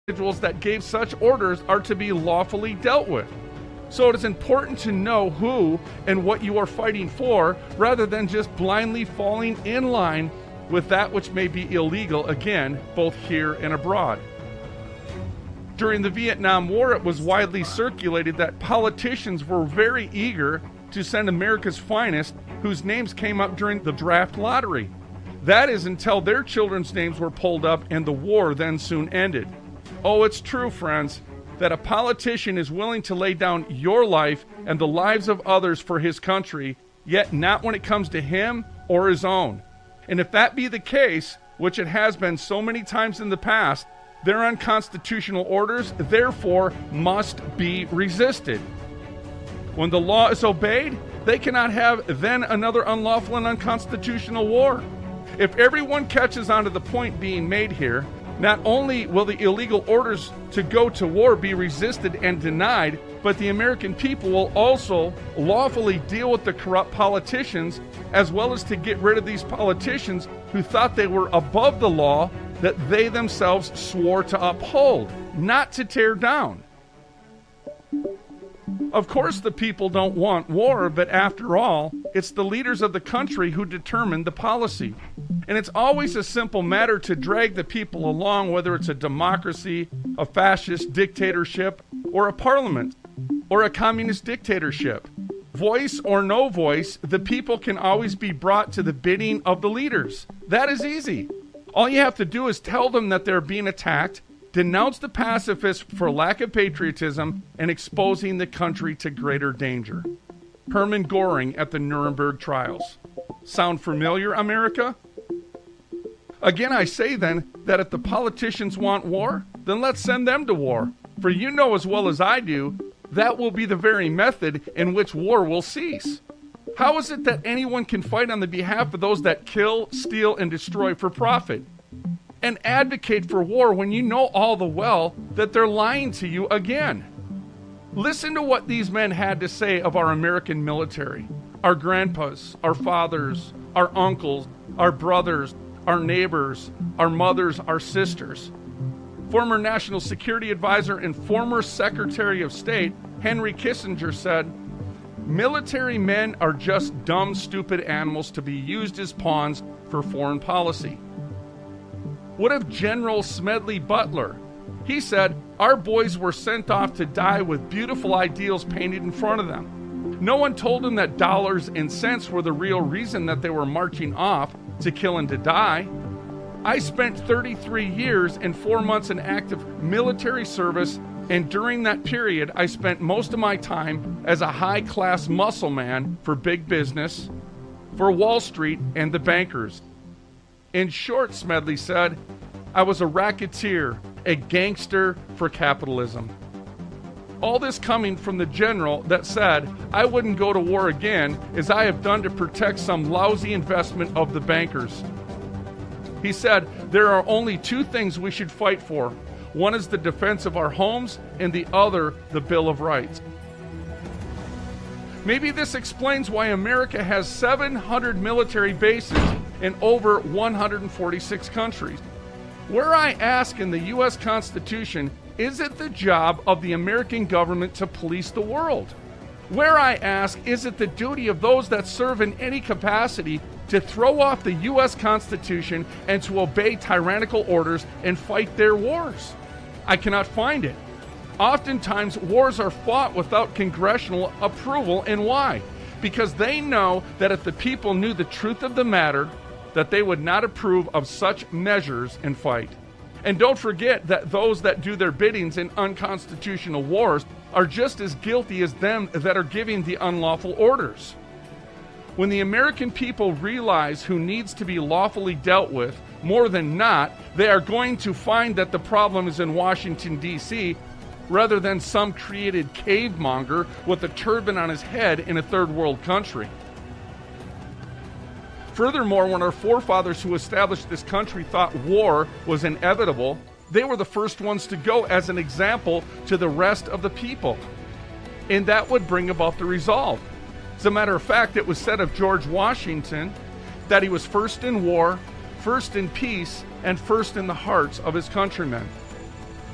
individuals that gave such orders are to be lawfully dealt with. So it is important to know who and what you are fighting for, rather than just blindly falling in line with that which may be illegal, again, both here and abroad. During the Vietnam War, it was widely circulated that politicians were very eager to send America's finest, whose names came up during the draft lottery. That is until their children's names were pulled up and the war then soon ended. Oh, it's true, friends, that a politician is willing to lay down your life and the lives of others for his country, yet not when it comes to him or his own. And if that be the case, which it has been so many times in the past, their unconstitutional orders, therefore, must be resisted. When the law is obeyed, they cannot have then another unlawful and unconstitutional war. If everyone catches on to the point being made here, not only will the illegal orders to go to war be resisted and denied, but the American people will also lawfully deal with the corrupt politicians, as well as to get rid of these politicians who thought they were above the law that they themselves swore to uphold, not to tear down. Of course, the people don't want war, but after all, it's the leaders of the country who determine the policy. And it's always a simple matter to drag the people along, whether it's a democracy, a fascist dictatorship, or a parliament, or a communist dictatorship. Voice or no voice, the people can always be brought to the bidding of the leaders. That is easy. All you have to do is tell them that they're being attacked, denounce the pacifists for lack of patriotism, and exposing the country to greater danger. Hermann Göring at the Nuremberg trials. Sound familiar, America? Again, I say then that if the politicians want war, then let's send them to war. For you know as well as I do, that will be the very method in which war will cease. How is it that anyone can fight on the behalf of those that kill, steal, and destroy for profit? And advocate for war when you know all the well that they're lying to you again? Listen to what these men had to say of our American military. Our grandpas, our fathers, our uncles, our brothers, our neighbors, our mothers, our sisters. Former National Security Advisor and former Secretary of State Henry Kissinger said, "Military men are just dumb, stupid animals to be used as pawns for foreign policy." What of General Smedley Butler? He said, "Our boys were sent off to die with beautiful ideals painted in front of them. No one told them that dollars and cents were the real reason that they were marching off to kill and to die." I spent 33 years and 4 months in active military service, and during that period, I spent most of my time as a high-class muscle man for big business, for Wall Street and the bankers. In short, Smedley said, I was a racketeer, a gangster for capitalism. All this coming from the general that said, I wouldn't go to war again as I have done to protect some lousy investment of the bankers. He said, there are only two things we should fight for. One is the defense of our homes, and the other, the Bill of Rights. Maybe this explains why America has 700 military bases in over 146 countries. Where I ask in the U.S. Constitution, is it the job of the American government to police the world? Where I ask, is it the duty of those that serve in any capacity to throw off the U.S. Constitution and to obey tyrannical orders and fight their wars? I cannot find it. Oftentimes, wars are fought without congressional approval, and why? Because they know that if the people knew the truth of the matter, that they would not approve of such measures and fight. And don't forget that those that do their biddings in unconstitutional wars are just as guilty as them that are giving the unlawful orders. When the American people realize who needs to be lawfully dealt with, more than not, they are going to find that the problem is in Washington, D.C., rather than some created cavemonger with a turban on his head in a third world country. Furthermore, when our forefathers who established this country thought war was inevitable, they were the first ones to go as an example to the rest of the people. And that would bring about the resolve. As a matter of fact, it was said of George Washington that he was first in war, first in peace, and first in the hearts of his countrymen.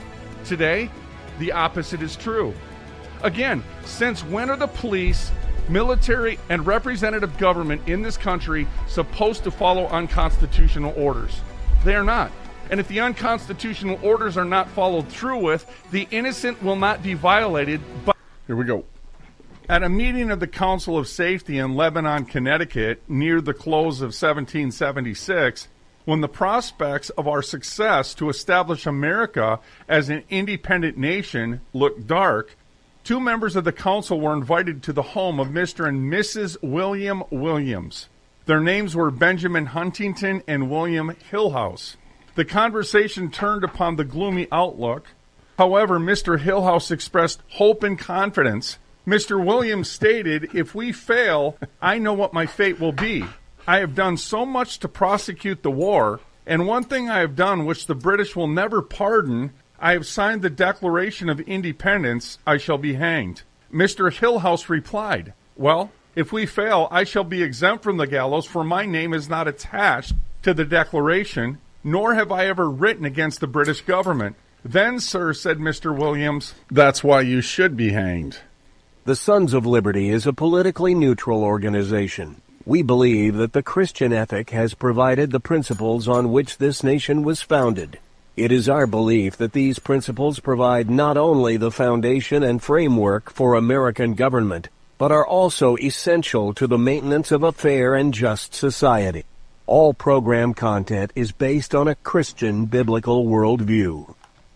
Today, the opposite is true. Again, since when are the police, military, and representative government in this country supposed to follow unconstitutional orders? They are not. And if the unconstitutional orders are not followed through with, the innocent will not be violated. But here we go. At a meeting of the Council of Safety in Lebanon, Connecticut, near the close of 1776, when the prospects of our success to establish America as an independent nation looked dark, two members of the council were invited to the home of Mr. and Mrs. William Williams. Their names were Benjamin Huntington and William Hillhouse. The conversation turned upon the gloomy outlook. However, Mr. Hillhouse expressed hope and confidence. Mr. Williams stated, "If we fail, I know what my fate will be. I have done so much to prosecute the war, and one thing I have done which the British will never pardon, I have signed the Declaration of Independence. I shall be hanged." Mr. Hillhouse replied, "Well, if we fail, I shall be exempt from the gallows, for my name is not attached to the Declaration, nor have I ever written against the British government." "Then, sir," said Mr. Williams, "that's why you should be hanged." The Sons of Liberty is a politically neutral organization. We believe that the Christian ethic has provided the principles on which this nation was founded. It is our belief that these principles provide not only the foundation and framework for American government, but are also essential to the maintenance of a fair and just society. All program content is based on a Christian biblical worldview.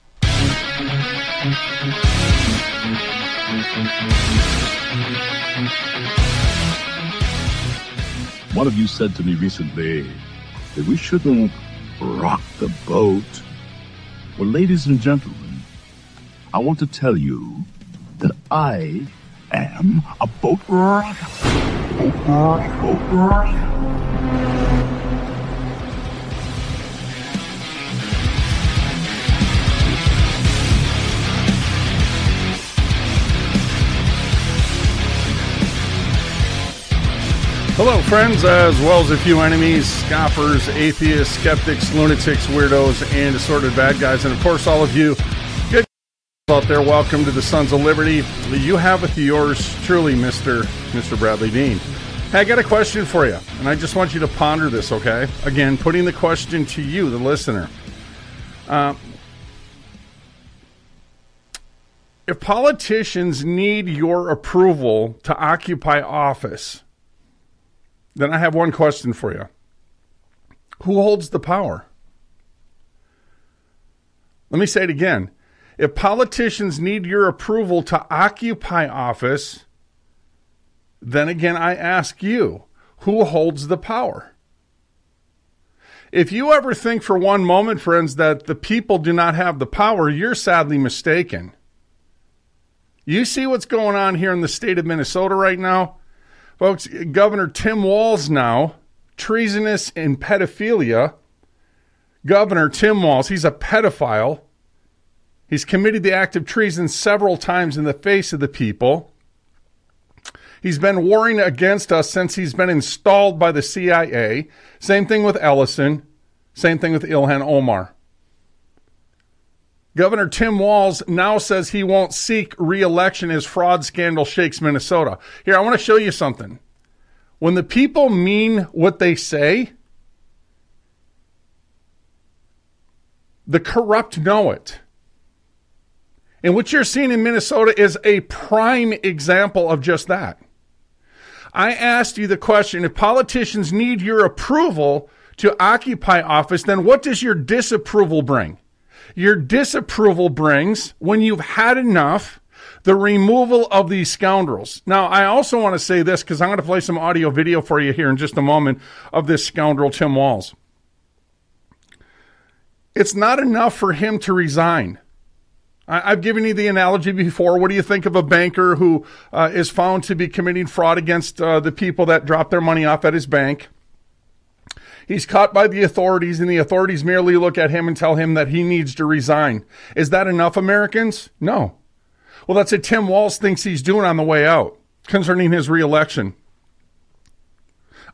One of you said to me recently that we shouldn't rock the boat. Well, ladies and gentlemen, I want to tell you that I am a boat rocker. Boat rocker. Hello, friends, as well as a few enemies, scoffers, atheists, skeptics, lunatics, weirdos, and assorted bad guys. And, of course, all of you good out there, welcome to the Sons of Liberty. You have with yours truly, Mr. Bradley Dean. Hey, I got a question for you, and I just want you to ponder this, okay? Again, putting the question to you, the listener. If politicians need your approval to occupy office, then I have one question for you. Who holds the power? Let me say it again. If politicians need your approval to occupy office, then again I ask you, who holds the power? If you ever think for one moment, friends, that the people do not have the power, you're sadly mistaken. You see what's going on here in the state of Minnesota right now? Folks, Governor Tim Walz now, treasonous in pedophilia. Governor Tim Walz, he's a pedophile. He's committed the act of treason several times in the face of the people. He's been warring against us since he's been installed by the CIA. Same thing with Ellison. Same thing with Ilhan Omar. Governor Tim Walz now says he won't seek re-election as fraud scandal shakes Minnesota. Here, I want to show you something. When the people mean what they say, the corrupt know it. And what you're seeing in Minnesota is a prime example of just that. I asked you the question, if politicians need your approval to occupy office, then what does your disapproval bring? Your disapproval brings, when you've had enough, the removal of these scoundrels. Now, I also want to say this, because I'm going to play some audio video for you here in just a moment of this scoundrel, Tim Walz. It's not enough for him to resign. I've given you the analogy before. What do you think of a banker who is found to be committing fraud against the people that drop their money off at his bank? He's caught by the authorities, and the authorities merely look at him and tell him that he needs to resign. Is that enough, Americans? No. Well, that's what Tim Walz thinks he's doing on the way out concerning his reelection.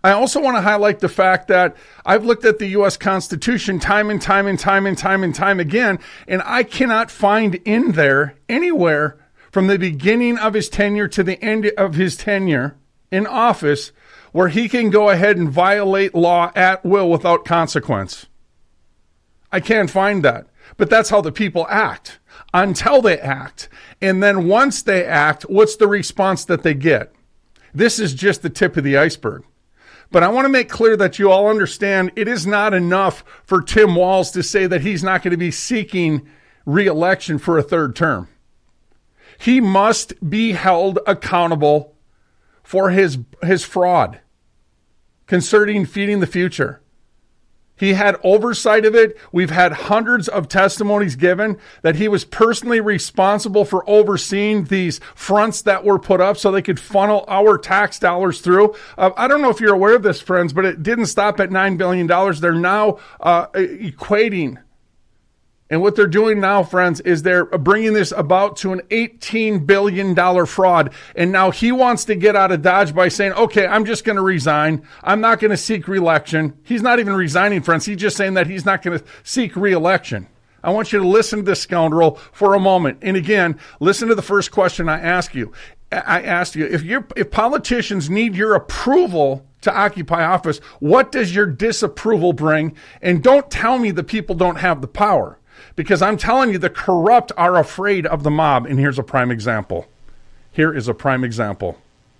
I also want to highlight the fact that I've looked at the U.S. Constitution time and time again, and I cannot find in there anywhere from the beginning of his tenure to the end of his tenure in office where he can go ahead and violate law at will without consequence. I can't find that. But that's how the people act until they act. And then once they act, what's the response that they get? This is just the tip of the iceberg. But I want to make clear that you all understand it is not enough for Tim Walz to say that he's not going to be seeking re-election for a third term. He must be held accountable for his fraud concerning feeding the future. He had oversight of it. We've had hundreds of testimonies given that he was personally responsible for overseeing these fronts that were put up so they could funnel our tax dollars through. I don't know if you're aware of this, friends, but it didn't stop at $9 billion. They're now equating. And what they're doing now, friends, is they're bringing this about to an $18 billion fraud. And now he wants to get out of Dodge by saying, okay, I'm just going to resign. I'm not going to seek re-election. He's not even resigning, friends. He's just saying that he's not going to seek re-election. I want you to listen to this scoundrel for a moment. And again, listen to the first question I asked you. I asked you, if politicians need your approval to occupy office, what does your disapproval bring? And don't tell me the people don't have the power. Because I'm telling you, the corrupt are afraid of the mob. And here's a prime example. Here is a prime example.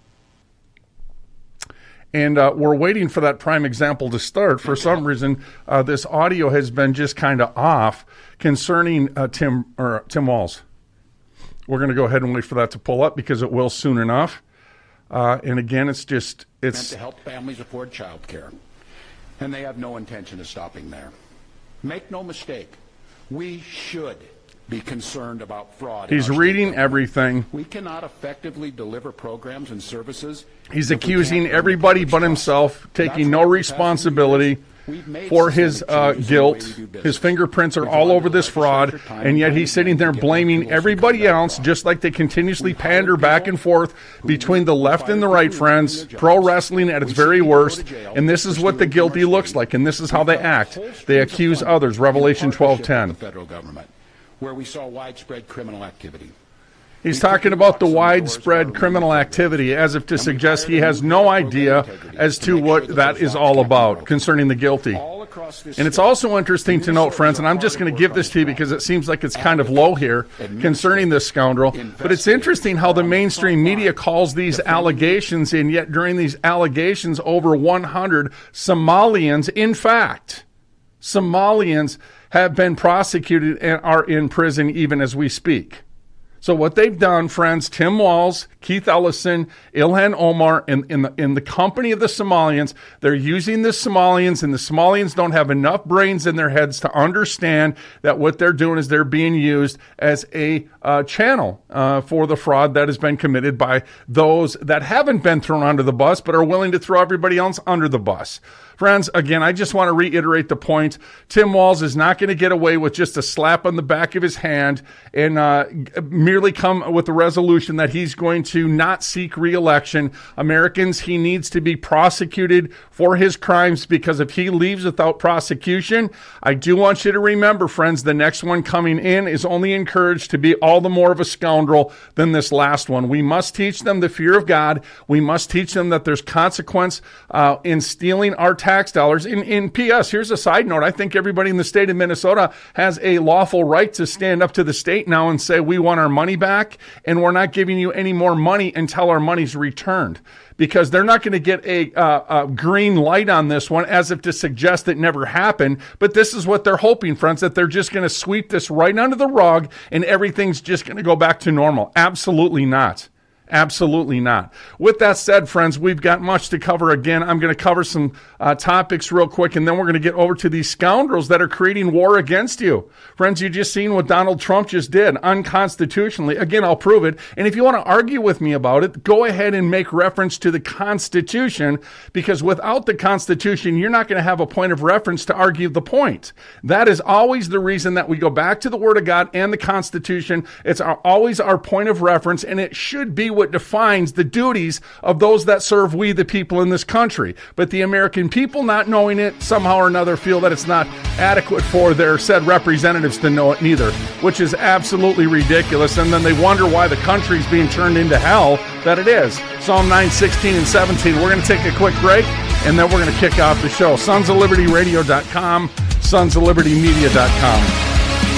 And we're waiting for that prime example to start. For some reason, this audio has been just kind of off concerning Tim Walz. We're going to go ahead and wait for that to pull up because it will soon enough. And again, it's meant to help families afford child care. And they have no intention of stopping there. Make no mistake. We should be concerned about fraud. He's reading everything. We cannot effectively deliver programs and services. He's accusing everybody but himself, taking no responsibility for his guilt. His fingerprints are all over this fraud, and yet he's sitting there blaming everybody else, just like they continuously pander back and forth between the left and the right, friends. Pro wrestling at its very worst, and this is what the guilty looks like, and this is how they act. They accuse others. Revelation 12:10. The federal government, where we saw widespread criminal activity. He's talking about the widespread criminal activity as if to suggest he has no idea as to what that is all about concerning the guilty. And it's also interesting to note, friends, and I'm just going to give this to you because it seems like it's kind of low here concerning this scoundrel, but it's interesting how the mainstream media calls these allegations, and yet during these allegations, over 100 Somalians, in fact, Somalians have been prosecuted and are in prison even as we speak. So what they've done, friends, Tim Walz, Keith Ellison, Ilhan Omar, in the company of the Somalians, they're using the Somalians, and the Somalians don't have enough brains in their heads to understand that what they're doing is they're being used as a channel for the fraud that has been committed by those that haven't been thrown under the bus but are willing to throw everybody else under the bus. Friends, again, I just want to reiterate the point. Tim Walz is not going to get away with just a slap on the back of his hand and merely come with a resolution that he's going to not seek re-election. Americans, he needs to be prosecuted for his crimes, because if he leaves without prosecution, I do want you to remember, friends, the next one coming in is only encouraged to be all the more of a scoundrel than this last one. We must teach them the fear of God. We must teach them that there's consequence in stealing our tax dollars. In P.S., here's a side note. I think everybody in the state of Minnesota has a lawful right to stand up to the state now and say, we want our money back, and we're not giving you any more money until our money's returned. Because they're not going to get a green light on this one as if to suggest it never happened. But this is what they're hoping, friends, that they're just going to sweep this right under the rug and everything's just going to go back to normal. Absolutely not. Absolutely not. With that said, friends, we've got much to cover. Again, I'm going to cover some topics real quick, and then we're going to get over to these scoundrels that are creating war against you. Friends, you just seen what Donald Trump just did unconstitutionally. Again, I'll prove it. And if you want to argue with me about it, go ahead and make reference to the Constitution, because without the Constitution, you're not going to have a point of reference to argue the point. That is always the reason that we go back to the Word of God and the Constitution. It's always our point of reference, and it should be what defines the duties of those that serve we the people in this country. But the American people, not knowing it, somehow or another feel that it's not adequate for their said representatives to know it neither, which is absolutely ridiculous. And then they wonder why the country's being turned into hell that it is. Psalm 9, 16, and 17. We're going to take a quick break, and then we're going to kick off the show. SonsOfLibertyRadio.com, SonsOfLibertyMedia.com.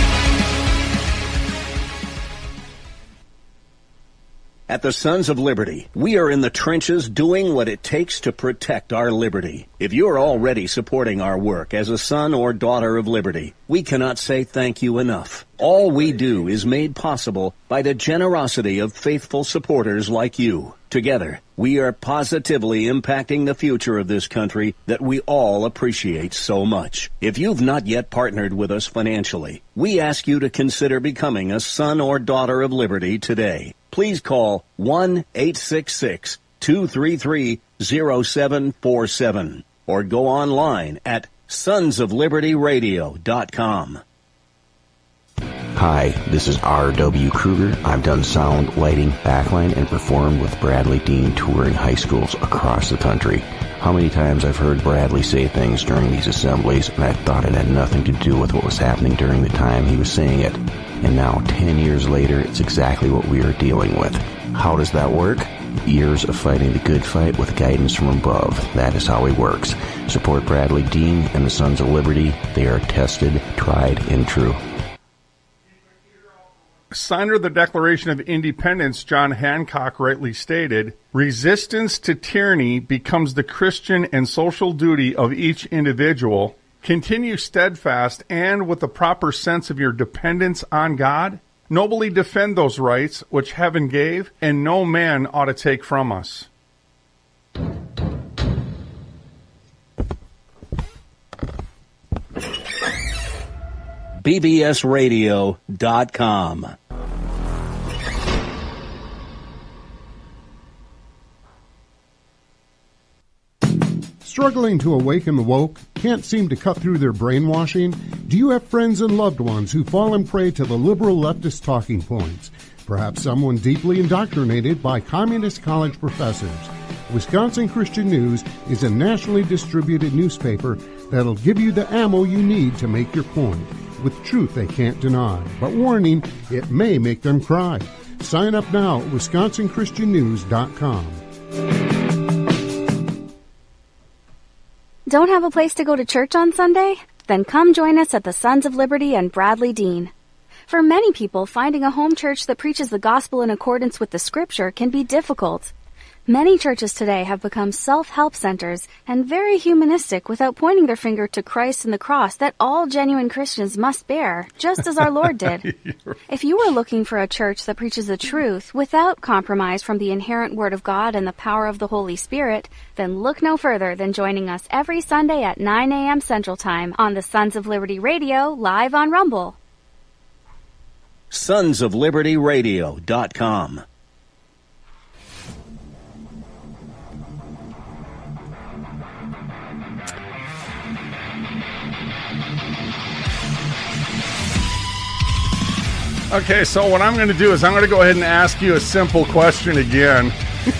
At the Sons of Liberty, we are in the trenches doing what it takes to protect our liberty. If you're already supporting our work as a son or daughter of liberty, we cannot say thank you enough. All we do is made possible by the generosity of faithful supporters like you. Together, we are positively impacting the future of this country that we all appreciate so much. If you've not yet partnered with us financially, we ask you to consider becoming a son or daughter of liberty today. Please call 1-866-233-0747 or go online at sonsoflibertyradio.com. Hi, this is R.W. Kruger. I've done sound, lighting, backline, and performed with Bradley Dean touring high schools across the country. How many times I've heard Bradley say things during these assemblies, and I thought it had nothing to do with what was happening during the time he was saying it. And now, 10 years later, it's exactly what we are dealing with. How does that work? Years of fighting the good fight with guidance from above. That is how he works. Support Bradley Dean and the Sons of Liberty. They are tested, tried, and true. Signer of the Declaration of Independence, John Hancock, rightly stated, resistance to tyranny becomes the Christian and social duty of each individual. Continue steadfast and with the proper sense of your dependence on God. Nobly defend those rights which heaven gave, and no man ought to take from us. bbsradio.com. Struggling to awaken the woke? Can't seem to cut through their brainwashing? Do you have friends and loved ones who fall in prey to the liberal leftist talking points? Perhaps someone deeply indoctrinated by communist college professors. Wisconsin Christian News is a nationally distributed newspaper that'll give you the ammo you need to make your point, with truth they can't deny. But warning, it may make them cry. Sign up now at WisconsinChristianNews.com. Don't have a place to go to church on Sunday? Then come join us at the Sons of Liberty and Bradley Dean. For many people, finding a home church that preaches the gospel in accordance with the Scripture can be difficult. Many churches today have become self-help centers and very humanistic without pointing their finger to Christ and the cross that all genuine Christians must bear, just as our Lord did. If you are looking for a church that preaches the truth without compromise from the inherent Word of God and the power of the Holy Spirit, then look no further than joining us every Sunday at 9 a.m. Central Time on the Sons of Liberty Radio, live on Rumble. SonsOfLibertyRadio.com. Okay, so what I'm going to do is I'm going to go ahead and ask you a simple question again.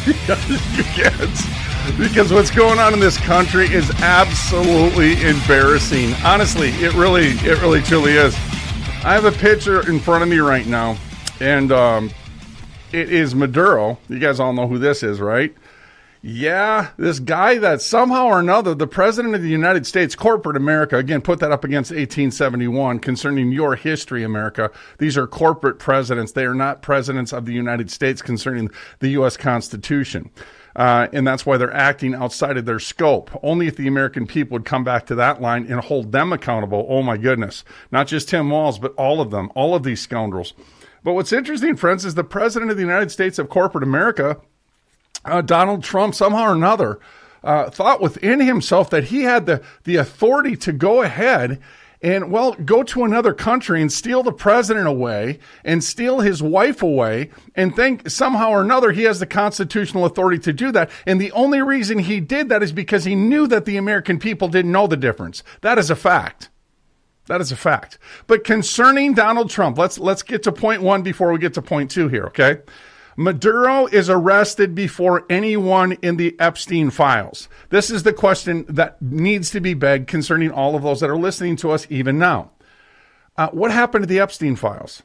because what's going on in this country is absolutely embarrassing. Honestly, it really truly is. I have a picture in front of me right now, and it is Maduro. You guys all know who this is, right? Yeah, this guy that somehow or another, the president of the United States, corporate America, again, put that up against 1871 concerning your history, America. These are corporate presidents. They are not presidents of the United States concerning the U.S. Constitution. And that's why they're acting outside of their scope. Only if the American people would come back to that line and hold them accountable. Oh, my goodness. Not just Tim Walz, but all of them, all of these scoundrels. But what's interesting, friends, is the president of the United States of corporate America, Donald Trump, somehow or another, thought within himself that he had the authority to go ahead and, well, go to another country and steal the president away and steal his wife away and think somehow or another he has the constitutional authority to do that. And the only reason he did that is because he knew that the American people didn't know the difference. That is a fact. That is a fact. But concerning Donald Trump, let's get to point one before we get to point two here, okay? Maduro is arrested before anyone in the Epstein files. This is the question that needs to be begged concerning all of those that are listening to us even now. What happened to the Epstein files?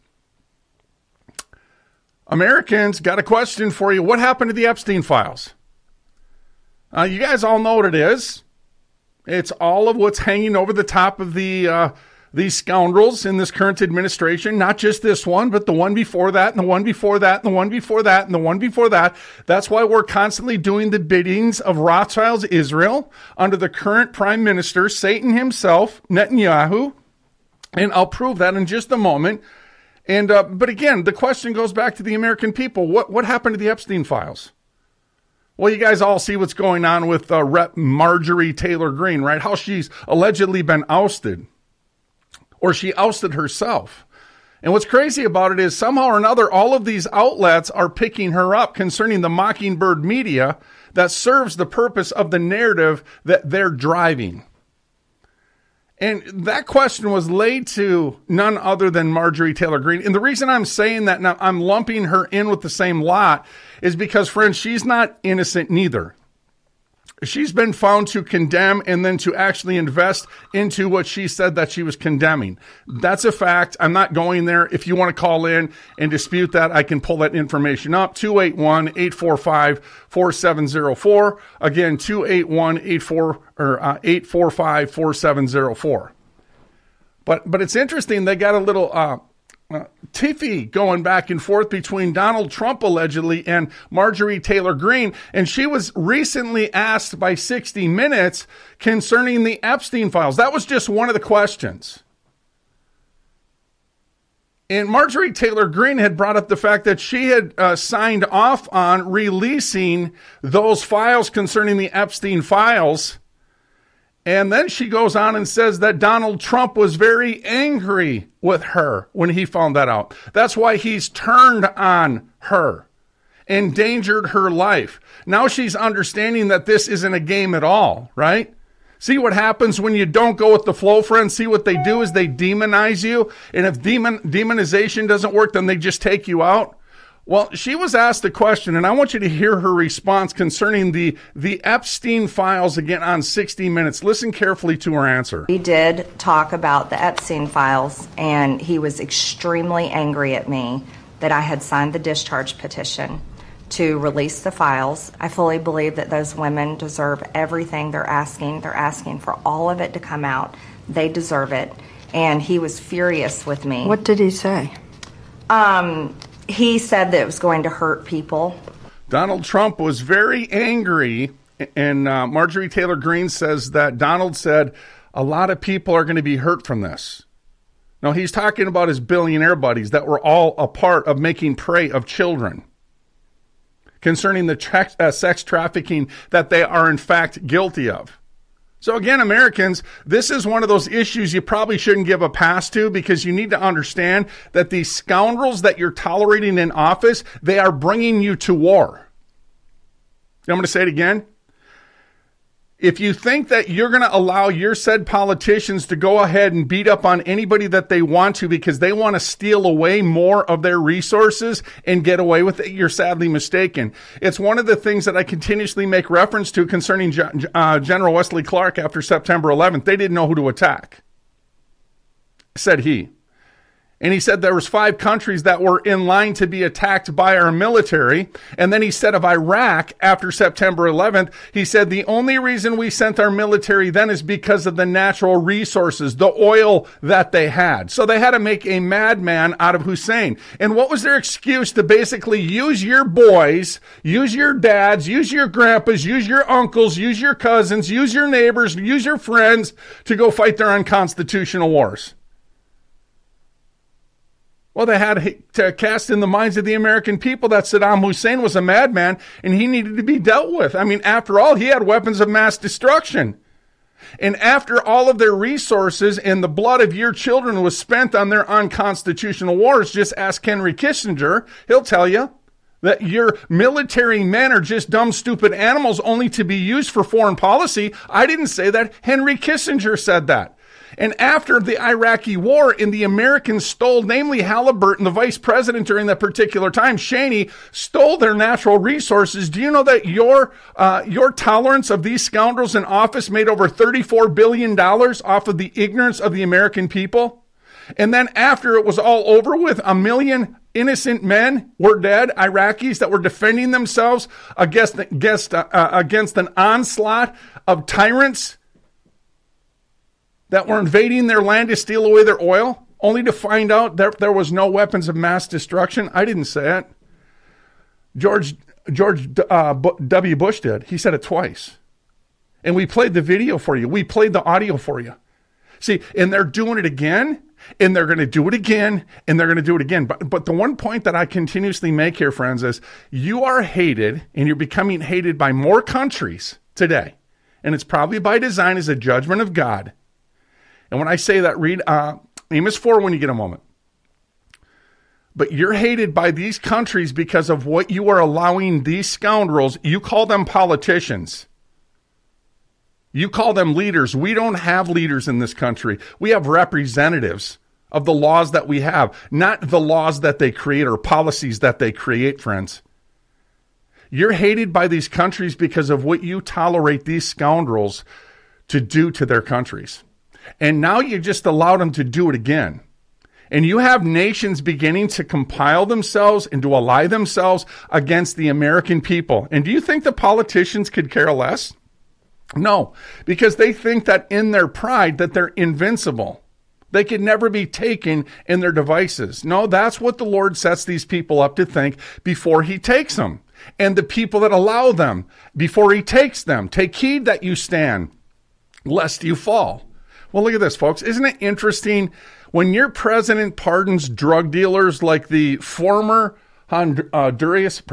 Americans, got a question for you. What happened to the Epstein files? You guys all know what it is. It's all of what's hanging over the top of these scoundrels in this current administration, not just this one, but the one before that, and the one before that, and the one before that, and the one before that. That's why we're constantly doing the biddings of Rothschild's Israel under the current prime minister, Satan himself, Netanyahu. And I'll prove that in just a moment. And but again, the question goes back to the American people. What happened to the Epstein files? Well, you guys all see what's going on with Rep. Marjorie Taylor Greene, right? How she's allegedly been ousted. Or she ousted herself. And what's crazy about it is somehow or another, all of these outlets are picking her up concerning the Mockingbird media that serves the purpose of the narrative that they're driving. And that question was laid to none other than Marjorie Taylor Greene. And the reason I'm saying that now, I'm lumping her in with the same lot, is because, friends, she's not innocent neither. She's been found to condemn and then to actually invest into what she said that she was condemning. That's a fact. I'm not going there. If you want to call in and dispute that, I can pull that information up. 281-845-4704. Again, 281-845-4704. But it's interesting. They got a little tiffy going back and forth between Donald Trump allegedly and Marjorie Taylor Greene. And she was recently asked by 60 Minutes concerning the Epstein files. That was just one of the questions. And Marjorie Taylor Greene had brought up the fact that she had signed off on releasing those files concerning the Epstein files. And then she goes on and says that Donald Trump was very angry with her when he found that out. That's why he's turned on her, endangered her life. Now she's understanding that this isn't a game at all, right? See what happens when you don't go with the flow, friends? See what they do is they demonize you. And if demonization doesn't work, then they just take you out. Well, she was asked a question, and I want you to hear her response concerning the Epstein files again on 60 Minutes. Listen carefully to her answer. We did talk about the Epstein files, and he was extremely angry at me that I had signed the discharge petition to release the files. I fully believe that those women deserve everything they're asking. They're asking for all of it to come out. They deserve it. And he was furious with me. What did he say? He said that it was going to hurt people. Donald Trump was very angry, and Marjorie Taylor Greene says that Donald said a lot of people are going to be hurt from this. Now, he's talking about his billionaire buddies that were all a part of making prey of children concerning the sex trafficking that they are in fact guilty of. So again, Americans, this is one of those issues you probably shouldn't give a pass to, because you need to understand that these scoundrels that you're tolerating in office, they are bringing you to war. I'm going to say it again. If you think that you're going to allow your said politicians to go ahead and beat up on anybody that they want to because they want to steal away more of their resources and get away with it, you're sadly mistaken. It's one of the things that I continuously make reference to concerning General Wesley Clark after September 11th. They didn't know who to attack, said he. And he said there was 5 countries that were in line to be attacked by our military. And then he said of Iraq after September 11th, he said the only reason we sent our military then is because of the natural resources, the oil that they had. So they had to make a madman out of Hussein. And what was their excuse? To basically use your boys, use your dads, use your grandpas, use your uncles, use your cousins, use your neighbors, use your friends to go fight their unconstitutional wars. Well, they had to cast in the minds of the American people that Saddam Hussein was a madman and he needed to be dealt with. I mean, after all, he had weapons of mass destruction. And after all of their resources and the blood of your children was spent on their unconstitutional wars, just ask Henry Kissinger. He'll tell you that your military men are just dumb, stupid animals only to be used for foreign policy. I didn't say that. Henry Kissinger said that. And after the Iraqi war, and the Americans stole, namely Halliburton, the vice president during that particular time, Cheney, stole their natural resources. Do you know that your tolerance of these scoundrels in office made over $34 billion off of the ignorance of the American people? And then after it was all over with, 1 million innocent men were dead, Iraqis that were defending themselves against an onslaught of tyrants that were invading their land to steal away their oil, only to find out that there was no weapons of mass destruction. I didn't say it. George W. Bush did. He said it twice. And we played the video for you. We played the audio for you. See, and they're doing it again, and they're going to do it again, and they're going to do it again. But the one point that I continuously make here, friends, is you are hated, and you're becoming hated by more countries today. And it's probably by design as a judgment of God. And when I say that, read Amos 4 when you get a moment. But you're hated by these countries because of what you are allowing these scoundrels. You call them politicians. You call them leaders. We don't have leaders in this country. We have representatives of the laws that we have, not the laws that they create or policies that they create, friends. You're hated by these countries because of what you tolerate these scoundrels to do to their countries. And now you just allowed them to do it again. And you have nations beginning to compile themselves and to ally themselves against the American people. And do you think the politicians could care less? No, because they think that in their pride that they're invincible. They could never be taken in their devices. No, that's what the Lord sets these people up to think before he takes them. And the people that allow them before he takes them. Take heed that you stand, lest you fall. Well, look at this, folks. Isn't it interesting when your president pardons drug dealers like the former Honduran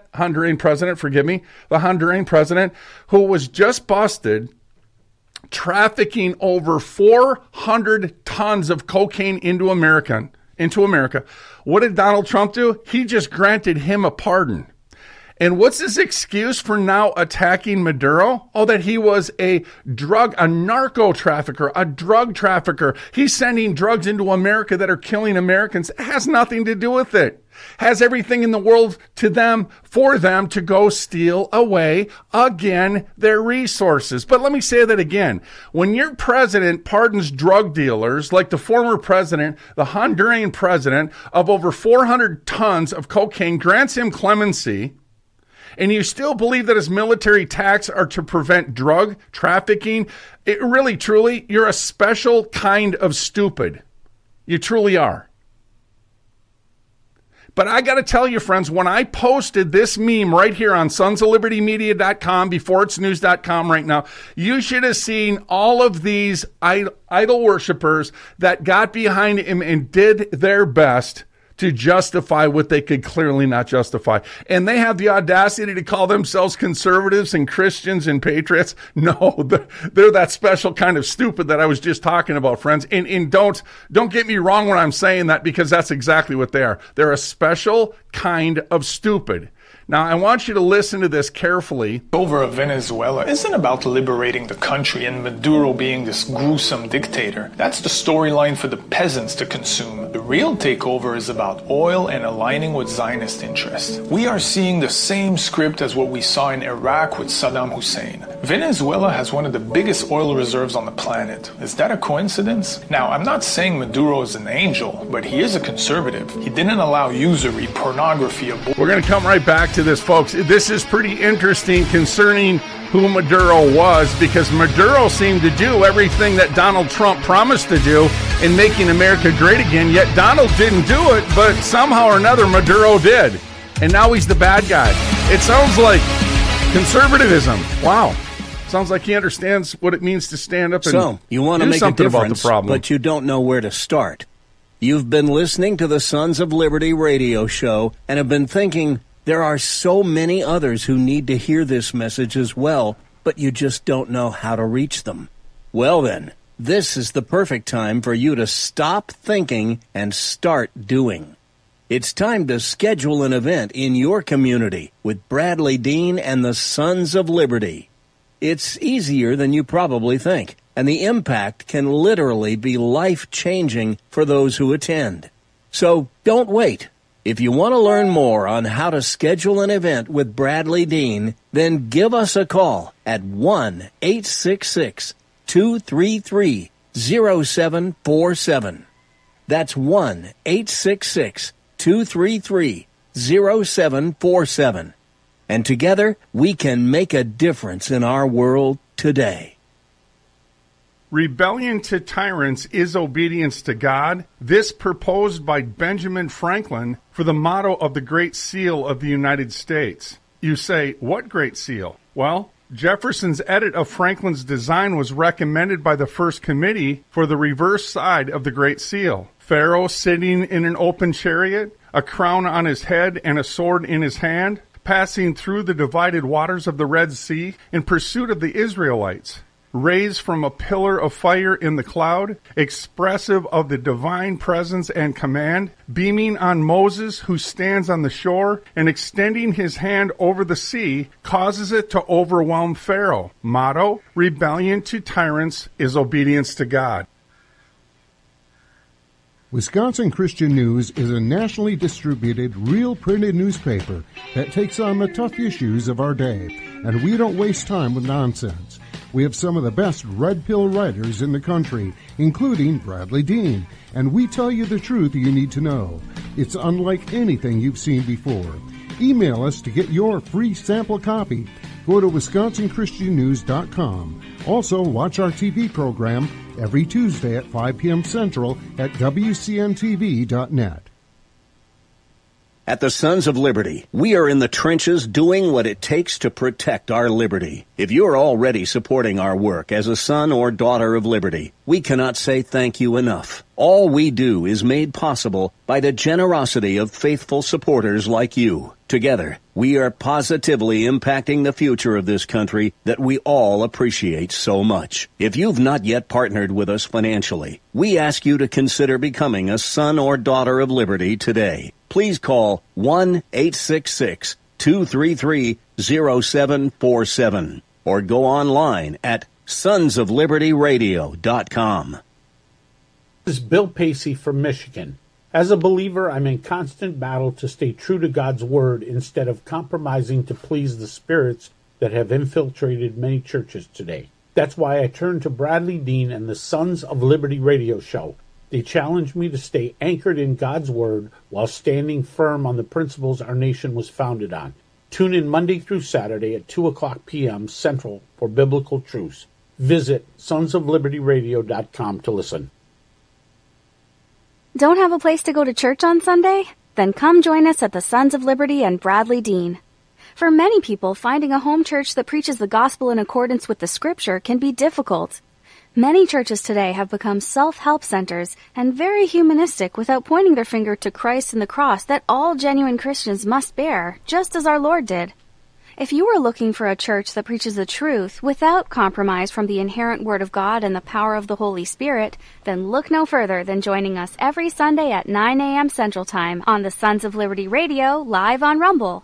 president, who was just busted trafficking over 400 tons of cocaine into America. What did Donald Trump do? He just granted him a pardon. And what's his excuse for now attacking Maduro? Oh, that he was a narco trafficker, a drug trafficker. He's sending drugs into America that are killing Americans. It has nothing to do with it. Has everything in the world for them to go steal away again their resources. But let me say that again. When your president pardons drug dealers, like the former president, the Honduran president, of over 400 tons of cocaine, grants him clemency, and you still believe that his military attacks are to prevent drug trafficking, it really, truly, you're a special kind of stupid. You truly are. But I got to tell you, friends, when I posted this meme right here on sonsoflibertymedia.com, beforeitsnews.com right now, you should have seen all of these idol worshipers that got behind him and did their best to justify what they could clearly not justify. And they have the audacity to call themselves conservatives and Christians and patriots. No, they're that special kind of stupid that I was just talking about, friends. And don't get me wrong when I'm saying that, because that's exactly what they are. They're a special kind of stupid. Now, I want you to listen to this carefully. Over of Venezuela isn't about liberating the country and Maduro being this gruesome dictator. That's the storyline for the peasants to consume. The real takeover is about oil and aligning with Zionist interests. We are seeing the same script as what we saw in Iraq with Saddam Hussein. Venezuela has one of the biggest oil reserves on the planet. Is that a coincidence? Now, I'm not saying Maduro is an angel, but he is a conservative. He didn't allow usury, pornography, We're going to come right back to this, folks. This is pretty interesting concerning who Maduro was, because Maduro seemed to do everything that Donald Trump promised to do in making America great again, yet Donald didn't do it, but somehow or another Maduro did. And now he's the bad guy. It sounds like conservatism. Wow. Sounds like he understands what it means to stand up and so, you want to do make something a difference, about the problem. But you don't know where to start. You've been listening to the Sons of Liberty radio show and have been thinking, there are so many others who need to hear this message as well, but you just don't know how to reach them. Well then, this is the perfect time for you to stop thinking and start doing. It's time to schedule an event in your community with Bradley Dean and the Sons of Liberty. It's easier than you probably think, and the impact can literally be life-changing for those who attend. So don't wait. If you want to learn more on how to schedule an event with Bradley Dean, then give us a call at 1-866-233-0747. That's 1-866-233-0747. And together, we can make a difference in our world today. Rebellion to tyrants is obedience to God. This proposed by Benjamin Franklin for the motto of the Great Seal of the United States. You say, what Great Seal? Well, Jefferson's edit of Franklin's design was recommended by the First Committee for the reverse side of the Great Seal. Pharaoh sitting in an open chariot, a crown on his head and a sword in his hand, passing through the divided waters of the Red Sea in pursuit of the Israelites. Raised from a pillar of fire in the cloud, expressive of the divine presence and command, beaming on Moses who stands on the shore and extending his hand over the sea, causes it to overwhelm Pharaoh. Motto, rebellion to tyrants is obedience to God. Wisconsin Christian News is a nationally distributed, real printed newspaper that takes on the tough issues of our day, and we don't waste time with nonsense. We have some of the best red pill writers in the country, including Bradley Dean, and we tell you the truth you need to know. It's unlike anything you've seen before. Email us to get your free sample copy. Go to WisconsinChristianNews.com. Also, watch our TV program every Tuesday at 5 p.m. Central at WCNTV.net. At the Sons of Liberty, we are in the trenches doing what it takes to protect our liberty. If you're already supporting our work as a son or daughter of liberty, we cannot say thank you enough. All we do is made possible by the generosity of faithful supporters like you. Together, we are positively impacting the future of this country that we all appreciate so much. If you've not yet partnered with us financially, we ask you to consider becoming a son or daughter of liberty today. Please call 1-866-233-0747 or go online at sonsoflibertyradio.com. This is Bill Pacey from Michigan. As a believer, I'm in constant battle to stay true to God's Word instead of compromising to please the spirits that have infiltrated many churches today. That's why I turned to Bradley Dean and the Sons of Liberty radio show. They challenge me to stay anchored in God's Word while standing firm on the principles our nation was founded on. Tune in Monday through Saturday at 2 o'clock p.m. Central for biblical truths. Visit sonsoflibertyradio.com to listen. Don't have a place to go to church on Sunday? Then come join us at the Sons of Liberty and Bradley Dean. For many people, finding a home church that preaches the gospel in accordance with the Scripture can be difficult. Many churches today have become self-help centers and very humanistic without pointing their finger to Christ and the cross that all genuine Christians must bear, just as our Lord did. If you are looking for a church that preaches the truth without compromise from the inherent Word of God and the power of the Holy Spirit, then look no further than joining us every Sunday at 9 a.m. Central Time on the Sons of Liberty Radio, live on Rumble.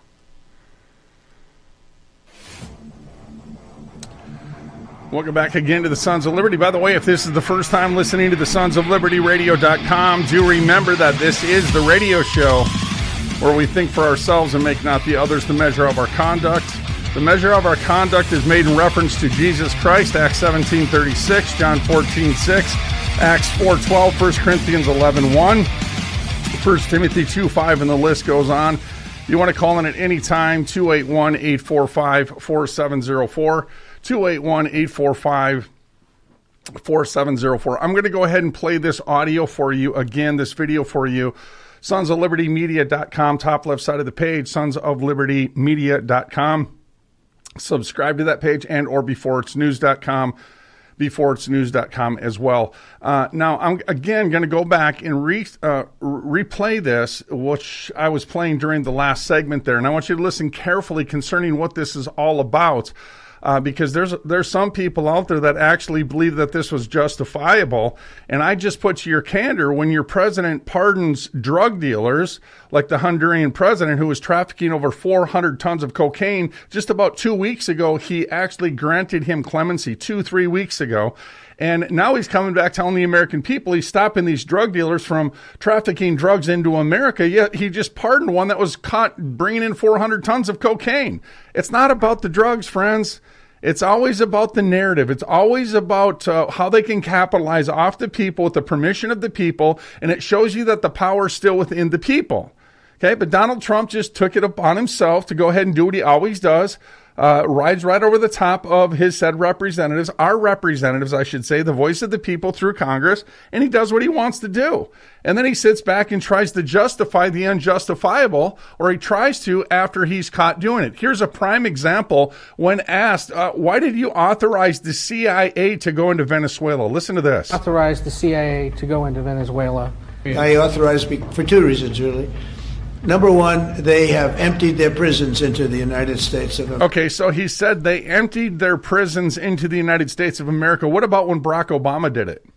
Welcome back again to the Sons of Liberty. By the way, if this is the first time listening to the sonsoflibertyradio.com, do remember that this is the radio show where we think for ourselves and make not the others the measure of our conduct. The measure of our conduct is made in reference to Jesus Christ, Acts 17:36, John 14:6, Acts 4:12, 1 Corinthians 11:1, 1 Timothy 2:5, and the list goes on. You want to call in at any time, 281-845-4704, 281-845-4704. I'm going to go ahead and play this audio for you again, this video for you. sonsoflibertymedia.com, top left side of the page, sonsoflibertymedia.com. Subscribe to that page and or beforeitsnews.com, beforeitsnews.com as well. Now, I'm again going to go back and replay this, which I was playing during the last segment there. And I want you to listen carefully concerning what this is all about. Because there's some people out there that actually believe that this was justifiable. And I just put to your candor, when your president pardons drug dealers, like the Honduran president who was trafficking over 400 tons of cocaine, just about 2 weeks ago, he actually granted him clemency, 2-3 weeks ago. And now he's coming back telling the American people he's stopping these drug dealers from trafficking drugs into America, yet he just pardoned one that was caught bringing in 400 tons of cocaine. It's not about the drugs, friends. It's always about the narrative. It's always about how they can capitalize off the people with the permission of the people, and it shows you that the power is still within the people. Okay, but Donald Trump just took it upon himself to go ahead and do what he always does. Rides right over the top of his said representatives, our representatives, I should say, the voice of the people through Congress, and he does what he wants to do. And then he sits back and tries to justify the unjustifiable, or he tries to after he's caught doing it. Here's a prime example when asked, why did you authorize the CIA to go into Venezuela? Listen to this. Authorized the CIA to go into Venezuela. I authorized for two reasons, really. Number one, they have emptied their prisons into the United States of America. Okay, so he said they emptied their prisons into the United States of America. What about when Barack Obama did it?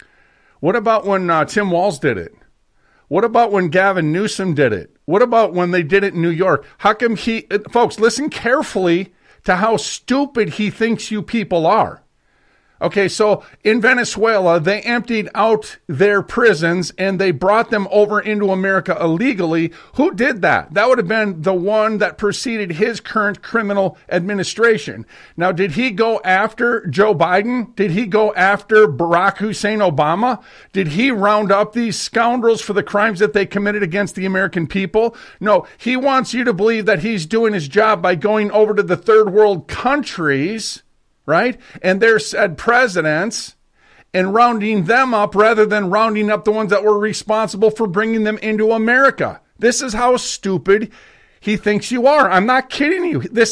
What about when Tim Walz did it? What about when Gavin Newsom did it? What about when they did it in New York? How come folks, listen carefully to how stupid he thinks you people are. Okay, so in Venezuela, they emptied out their prisons and they brought them over into America illegally. Who did that? That would have been the one that preceded his current criminal administration. Now, did he go after Joe Biden? Did he go after Barack Hussein Obama? Did he round up these scoundrels for the crimes that they committed against the American people? No, he wants you to believe that he's doing his job by going over to the third world countries, right? And their said presidents, and rounding them up rather than rounding up the ones that were responsible for bringing them into America. This is how stupid he thinks you are. I'm not kidding you. This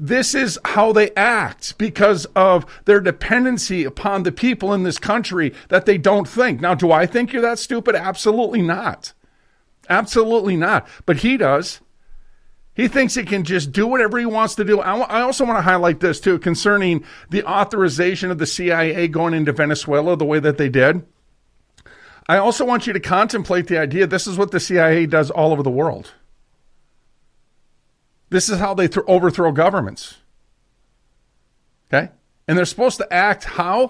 is how they act because of their dependency upon the people in this country that they don't think. Now, do I think you're that stupid? Absolutely not. Absolutely not. But he does. He thinks he can just do whatever he wants to do. I also want to highlight this, too, concerning the authorization of the CIA going into Venezuela the way that they did. I also want you to contemplate the idea this is what the CIA does all over the world. This is how they overthrow governments. Okay? And they're supposed to act how?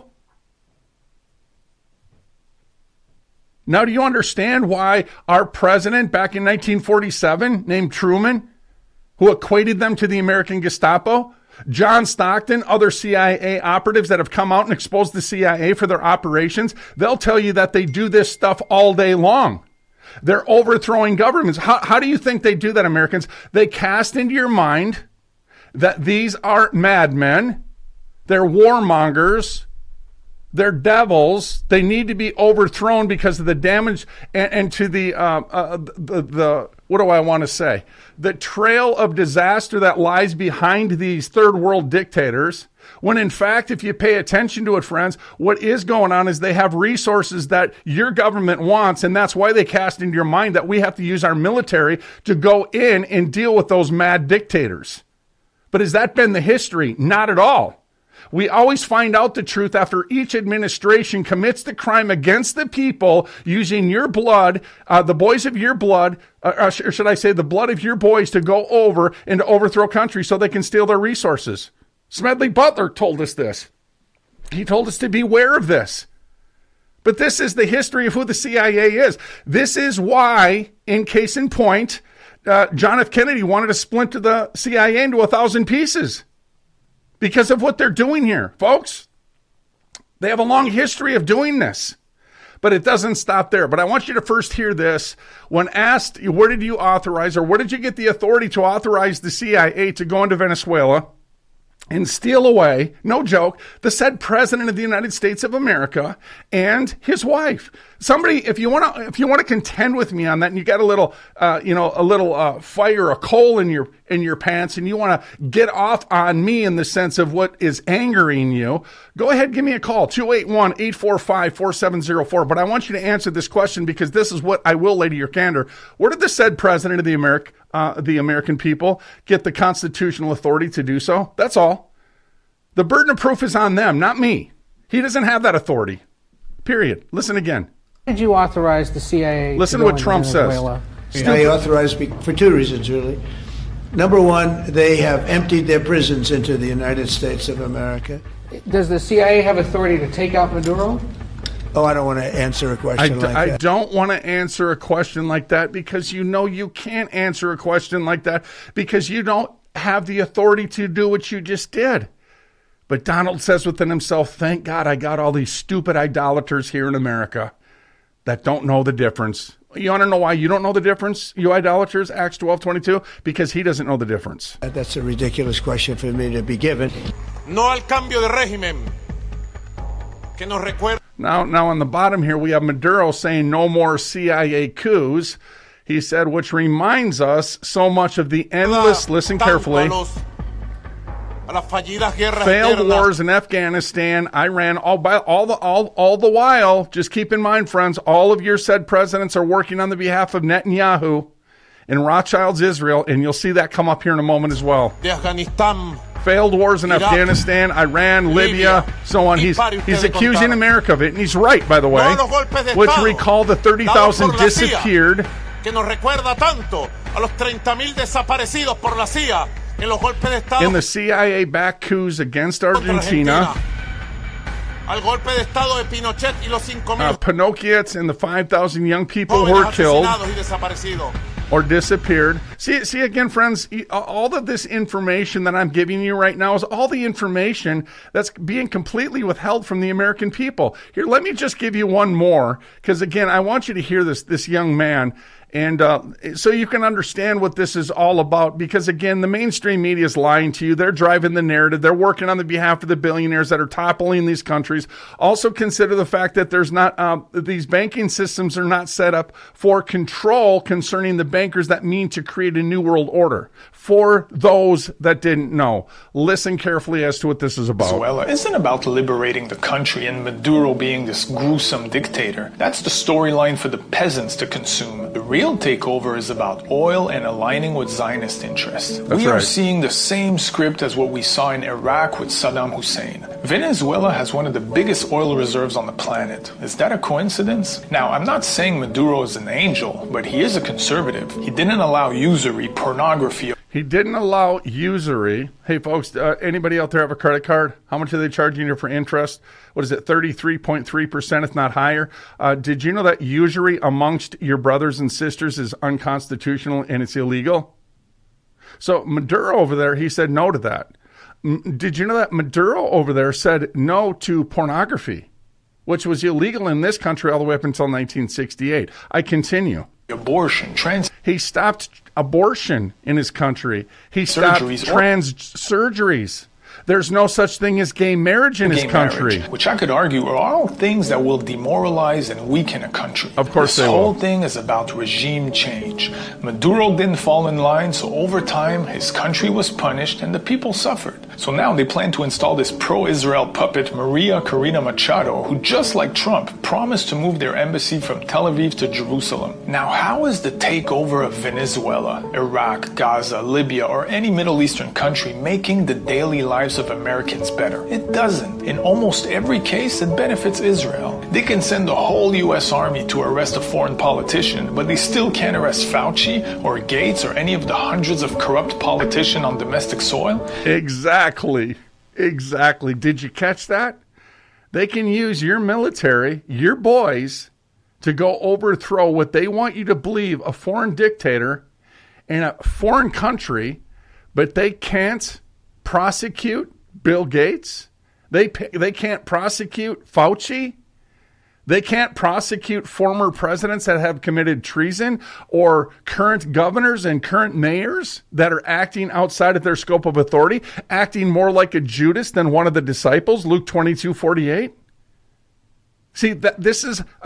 Now, do you understand why our president back in 1947, named Truman, who equated them to the American Gestapo, John Stockton, other CIA operatives that have come out and exposed the CIA for their operations, they'll tell you that they do this stuff all day long. They're overthrowing governments. How do you think they do that, Americans? They cast into your mind that these are madmen, they're warmongers, they're devils. They need to be overthrown because of the damage and to the what do I want to say? The trail of disaster that lies behind these third world dictators. When in fact, if you pay attention to it, friends, what is going on is they have resources that your government wants, and that's why they cast into your mind that we have to use our military to go in and deal with those mad dictators. But has that been the history? Not at all. We always find out the truth after each administration commits the crime against the people using your blood, the boys of your blood, or should I say the blood of your boys to go over and to overthrow countries so they can steal their resources. Smedley Butler told us this. He told us to beware of this. But this is the history of who the CIA is. This is why, in case in point, John F. Kennedy wanted to splinter the CIA into 1,000 pieces. Because of what they're doing here, folks. They have a long history of doing this. But it doesn't stop there. But I want you to first hear this. When asked, where did you authorize, or where did you get the authority to authorize the CIA to go into Venezuela and steal away, no joke, the said president of the United States of America and his wife? Somebody, if you want to contend with me on that, and you got a little fire, a coal in your pants, and you want to get off on me in the sense of what is angering you, go ahead, give me a call, 281-845-4704. But I want you to answer this question because this is what I will lay to your candor. Where did the said president of the American people get the constitutional authority to do so? That's all. The burden of proof is on them, not me. He doesn't have that authority. Period. Listen again. Did you authorize the CIA? Listen to what Trump says. I authorized for two reasons, really. Number one, they have emptied their prisons into the United States of America. Does the CIA have authority to take out Maduro? Oh, I don't want to answer a question like that. I don't want to answer a question like that because you know you can't answer a question like that because you don't have the authority to do what you just did. But Donald says within himself, thank God I got all these stupid idolaters here in America that don't know the difference. You want to know why you don't know the difference, you idolaters, Acts 12:22? Because he doesn't know the difference. That's a ridiculous question for me to be given. No al cambio de régimen. Que nos recuerda. Now on the bottom here, we have Maduro saying no more CIA coups. He said, which reminds us so much of the endless, listen carefully, failed wars in Afghanistan, Iran, all the while, just keep in mind, friends, all of your said presidents are working on the behalf of Netanyahu and Rothschild's Israel, and you'll see that come up here in a moment as well. Failed wars in Afghanistan, Iran, Libya, so on. He's accusing America of it, and he's right, by the way. Which recall the 30,000 disappeared. Que nos recuerda tanto a los 30,000 desaparecidos por la CIA en los golpes de Estado. In the CIA-backed coups against Argentina. Al golpe de Estado de Pinochet y los 5,000 Pinokiets and the 5,000 young people who were killed or disappeared. See again, friends, all of this information that I'm giving you right now is all the information that's being completely withheld from the American people. Here, let me just give you one more, because again, I want you to hear this young man. And so you can understand what this is all about, because, again, the mainstream media is lying to you. They're driving the narrative. They're working on the behalf of the billionaires that are toppling these countries. Also consider the fact that there's not these banking systems are not set up for control concerning the bankers that mean to create a new world order. For those that didn't know, listen carefully as to what this is about. Venezuela isn't about liberating the country and Maduro being this gruesome dictator. That's the storyline for the peasants to consume. The real takeover is about oil and aligning with Zionist interests. We are seeing the same script as what we saw in Iraq with Saddam Hussein. Venezuela has one of the biggest oil reserves on the planet. Is that a coincidence? Now, I'm not saying Maduro is an angel, but he is a conservative. He didn't allow usury, pornography. He didn't allow usury. Hey, folks, anybody out there have a credit card? How much are they charging you for interest? What is it, 33.3%, if not higher? Did you know that usury amongst your brothers and sisters is unconstitutional and it's illegal? So Maduro over there, he said no to that. Did you know that Maduro over there said no to pornography, which was illegal in this country all the way up until 1968? I continue. Abortion, He stopped abortion in his country. He stopped trans surgeries. There's no such thing as gay marriage in his country. Which I could argue are all things that will demoralize and weaken a country. Of course they will. This whole thing is about regime change. Maduro didn't fall in line, so over time his country was punished and the people suffered. So now they plan to install this pro-Israel puppet, Maria Corina Machado, who, just like Trump, promised to move their embassy from Tel Aviv to Jerusalem. Now, how is the takeover of Venezuela, Iraq, Gaza, Libya, or any Middle Eastern country making the daily lives of Americans better? It doesn't. In almost every case, it benefits Israel. They can send the whole U.S. Army to arrest a foreign politician, but they still can't arrest Fauci or Gates or any of the hundreds of corrupt politicians on domestic soil. Exactly. Did you catch that? They can use your military, your boys, to go overthrow what they want you to believe, a foreign dictator in a foreign country, but they can't prosecute Bill Gates. They can't prosecute Fauci. They can't prosecute former presidents that have committed treason or current governors and current mayors that are acting outside of their scope of authority, acting more like a Judas than one of the disciples, Luke 22:48. See, this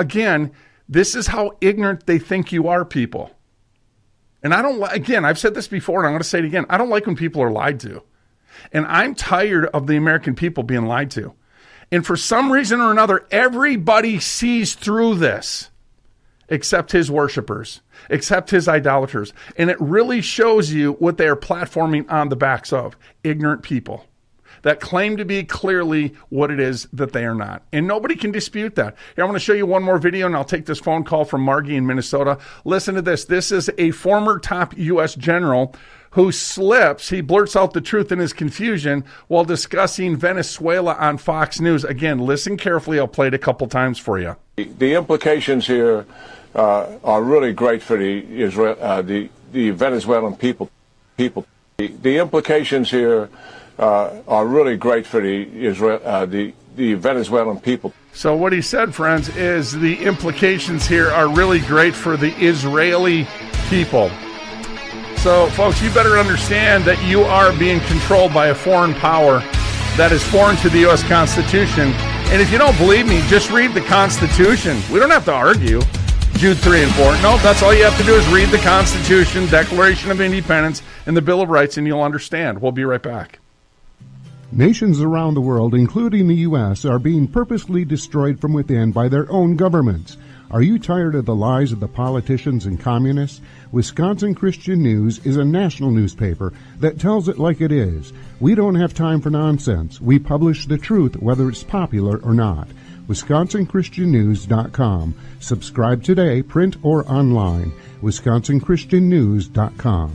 is how ignorant they think you are, people. And I've said this before and I'm going to say it again. I don't like when people are lied to. And I'm tired of the American people being lied to. And for some reason or another, everybody sees through this, except his worshipers, except his idolaters. And it really shows you what they are platforming on the backs of ignorant people. that claim to be clearly what it is that they are not. And nobody can dispute that. Here, I want to show you one more video, and I'll take this phone call from Margie in Minnesota. Listen to this. This is a former top U.S. general who slips. He blurts out the truth in his confusion while discussing Venezuela on Fox News. Again, listen carefully. I'll play it a couple times for you. The implications here are really great for the Venezuelan people. The implications here are really great for the Venezuelan people. So what he said, friends, is the implications here are really great for the Israeli people. So, folks, you better understand that you are being controlled by a foreign power that is foreign to the U.S. Constitution. And if you don't believe me, just read the Constitution. We don't have to argue. Jude 3 and 4. No, that's all you have to do is read the Constitution, Declaration of Independence, and the Bill of Rights, and you'll understand. We'll be right back. Nations around the world, including the U.S., are being purposely destroyed from within by their own governments. Are you tired of the lies of the politicians and communists? Wisconsin Christian News is a national newspaper that tells it like it is. We don't have time for nonsense. We publish the truth, whether it's popular or not. WisconsinChristianNews.com. Subscribe today, print or online. WisconsinChristianNews.com.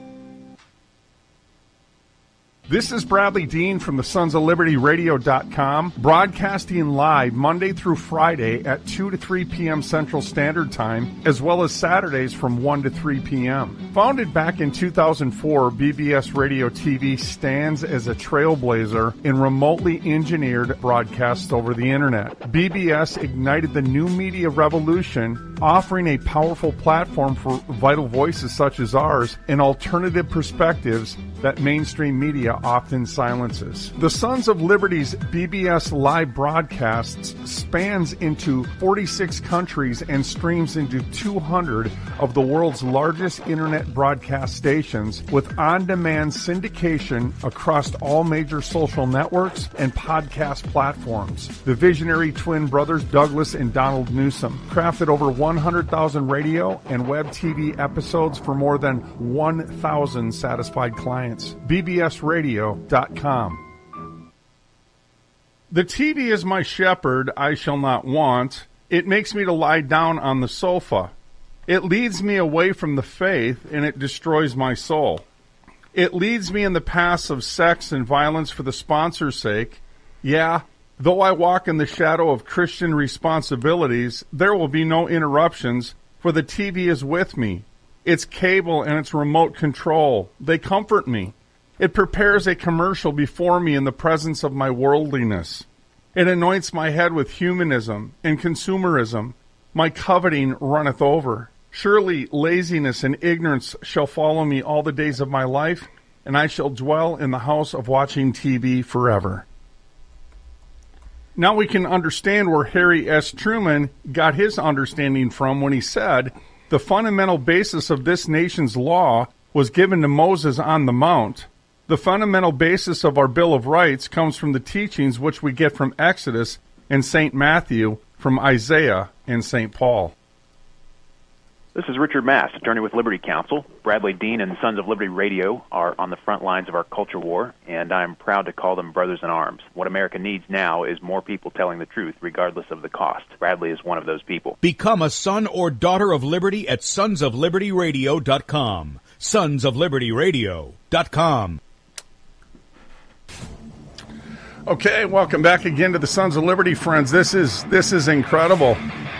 This is Bradley Dean from the Sons of Liberty Radio.com, broadcasting live Monday through Friday at 2 to 3 p.m. Central Standard Time, as well as Saturdays from 1 to 3 p.m. Founded back in 2004, BBS Radio TV stands as a trailblazer in remotely engineered broadcasts over the Internet. BBS ignited the new media revolution, offering a powerful platform for vital voices such as ours and alternative perspectives that mainstream media often silences. The Sons of Liberty's BBS live broadcasts spans into 46 countries and streams into 200 of the world's largest internet broadcast stations with on-demand syndication across all major social networks and podcast platforms. The visionary twin brothers Douglas and Donald Newsom crafted over 100,000 radio and web TV episodes for more than 1,000 satisfied clients. BBSRadio.com. The TV is my shepherd, I shall not want. It makes me to lie down on the sofa. It leads me away from the faith, and it destroys my soul. It leads me in the paths of sex and violence for the sponsor's sake. Yeah, though I walk in the shadow of Christian responsibilities, there will be no interruptions, for the TV is with me. Its cable and its remote control, they comfort me. It prepares a commercial before me in the presence of my worldliness. It anoints my head with humanism and consumerism. My coveting runneth over. Surely laziness and ignorance shall follow me all the days of my life, and I shall dwell in the house of watching TV forever. Now we can understand where Harry S. Truman got his understanding from when he said, the fundamental basis of this nation's law was given to Moses on the Mount. The fundamental basis of our Bill of Rights comes from the teachings which we get from Exodus and St. Matthew, from Isaiah and St. Paul. This is Richard Mass, attorney with Liberty Counsel. Bradley Dean and Sons of Liberty Radio are on the front lines of our culture war, and I'm proud to call them brothers in arms. What America needs now is more people telling the truth, regardless of the cost. Bradley is one of those people. Become a son or daughter of liberty at sonsoflibertyradio.com. Sonsoflibertyradio.com. Okay, welcome back again to the Sons of Liberty, friends. This is incredible.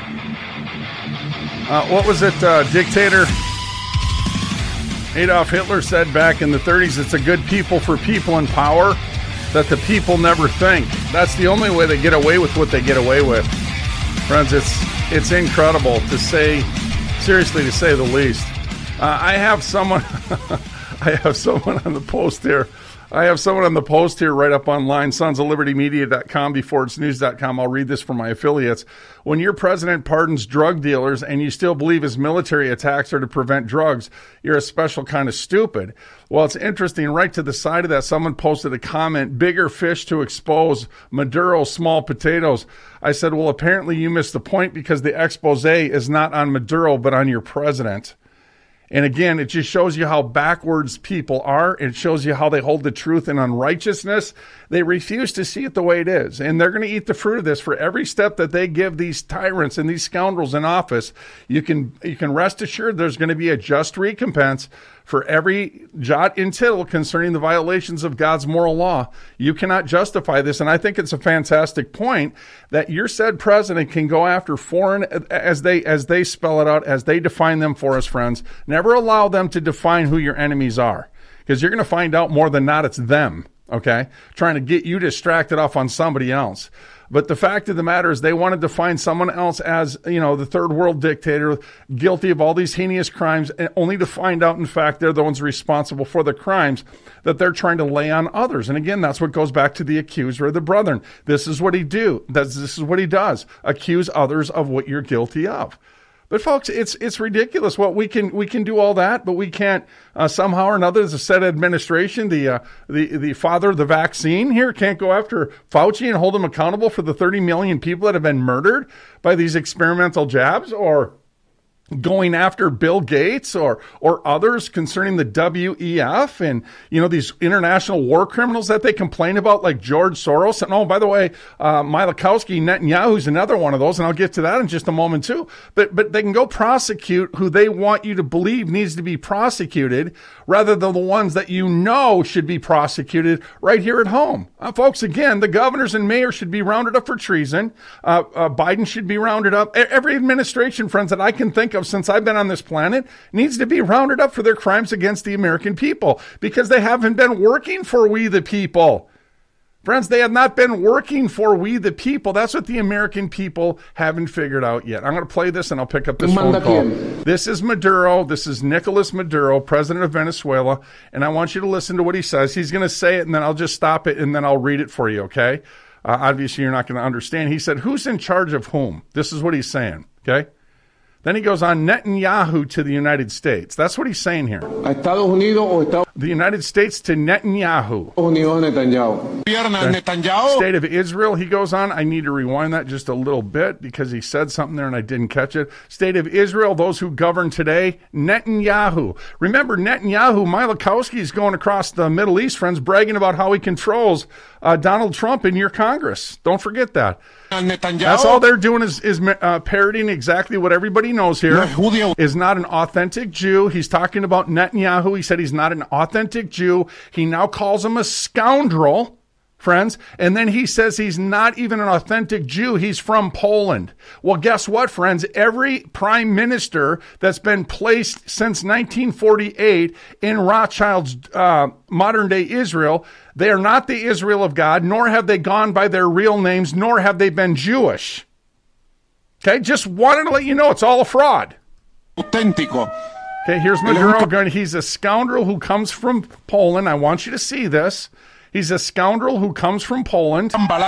What was it, dictator Adolf Hitler said back in the 30s? It's a good people for people in power that the people never think. That's the only way they get away with what they get away with. Friends, it's incredible to say, seriously, to say the least. I have someone on the post here. I have someone on the post here right up online, sonsoflibertymedia.com before it's news.com. I'll read this for my affiliates. When your president pardons drug dealers and you still believe his military attacks are to prevent drugs, you're a special kind of stupid. Well, it's interesting. Right to the side of that, someone posted a comment, bigger fish to expose, Maduro, small potatoes. I said, well, apparently you missed the point because the expose is not on Maduro, but on your president. And again, it just shows you how backwards people are. It shows you how they hold the truth in unrighteousness. They refuse to see it the way it is. And they're going to eat the fruit of this for every step that they give these tyrants and these scoundrels in office. You can rest assured there's going to be a just recompense for every jot and tittle concerning the violations of God's moral law. You cannot justify this, and I think it's a fantastic point that your said president can go after foreign, as they spell it out, as they define them for us, friends. Never allow them to define who your enemies are, because you're going to find out more than not it's them, okay, trying to get you distracted off on somebody else. But the fact of the matter is they wanted to find someone else as, the third world dictator guilty of all these heinous crimes, and only to find out, in fact, they're the ones responsible for the crimes that they're trying to lay on others. And again, that's what goes back to the accuser of the brethren. This is what he this is what he does, accuse others of what you're guilty of. But folks, it's ridiculous. What we can do all that, but we can't somehow or another. The said administration, the father of the vaccine here, can't go after Fauci and hold him accountable for the 30 million people that have been murdered by these experimental jabs, or going after Bill Gates or others concerning the WEF and, these international war criminals that they complain about, like George Soros. And oh, by the way, Milakowski Netanyahu's another one of those, and I'll get to that in just a moment too. But they can go prosecute who they want you to believe needs to be prosecuted, rather than the ones that should be prosecuted right here at home. Folks, again, the governors and mayors should be rounded up for treason. Biden should be rounded up. Every administration, friends, that I can think of since I've been on this planet needs to be rounded up for their crimes against the American people, because they haven't been working for we the people. Friends, they have not been working for we the people. That's what the American people haven't figured out yet. I'm going to play this and I'll pick up this phone call. This is Maduro. This is Nicolas Maduro, president of Venezuela. And I want you to listen to what he says. He's going to say it and then I'll just stop it and then I'll read it for you, okay? Obviously, you're not going to understand. He said, who's in charge of whom? This is what he's saying, okay? Then he goes on, Netanyahu to the United States. That's what he's saying here. The United States to Netanyahu. State of Israel, he goes on. I need to rewind that just a little bit because he said something there and I didn't catch it. State of Israel, those who govern today, Netanyahu. Remember, Netanyahu, Milakowski is going across the Middle East, friends, bragging about how he controls Donald Trump in your Congress. Don't forget that. That's all they're doing is parroting exactly what everybody knows here. Is not an authentic Jew. He's talking about Netanyahu. He said he's not an authentic Jew. He now calls him a scoundrel, friends. And then he says he's not even an authentic Jew. He's from Poland. Well, guess what, friends? Every prime minister that's been placed since 1948 in Rothschild's modern-day Israel, they are not the Israel of God, nor have they gone by their real names, nor have they been Jewish. Okay, just wanted to let you know it's all a fraud. Auténtico. Okay, here's Maduro going. He's a scoundrel who comes from Poland. I want you to see this. He's a scoundrel who comes from Poland.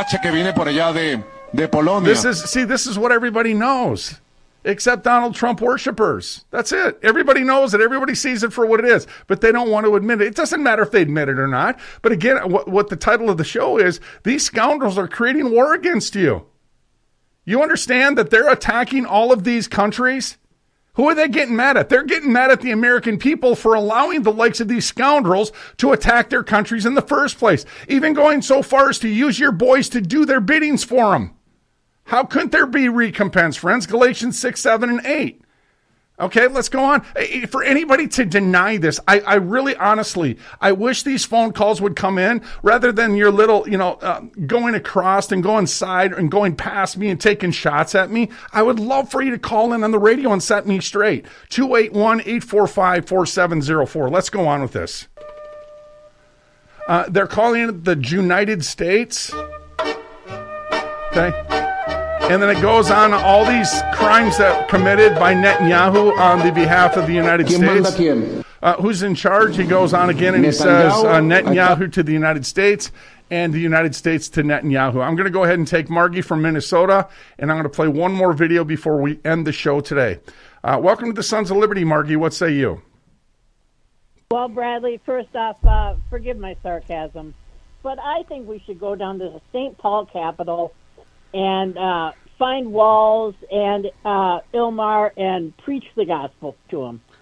This is what everybody knows, except Donald Trump worshipers. That's it. Everybody knows it. Everybody sees it for what it is, but they don't want to admit it. It doesn't matter if they admit it or not. But again, what the title of the show is, these scoundrels are creating war against you. You understand that they're attacking all of these countries? Who are they getting mad at? They're getting mad at the American people for allowing the likes of these scoundrels to attack their countries in the first place, even going so far as to use your boys to do their biddings for them. How couldn't there be recompense, friends? Galatians 6, 7, and 8. Okay, let's go on. For anybody to deny this, I really, honestly, I wish these phone calls would come in rather than your little, going across and going side and going past me and taking shots at me. I would love for you to call in on the radio and set me straight. 281-845-4704. Let's go on with this. They're calling it the United States. Okay. And then it goes on all these crimes that committed by Netanyahu on the behalf of the United States. Who's in charge? He goes on again and he says Netanyahu to the United States and the United States to Netanyahu. I'm going to go ahead and take Margie from Minnesota, and I'm going to play one more video before we end the show today. Welcome to the Sons of Liberty, Margie. What say you? Well, Bradley, first off, forgive my sarcasm, but I think we should go down to the St. Paul Capitol and find Walls and Ilmar and preach the gospel to them.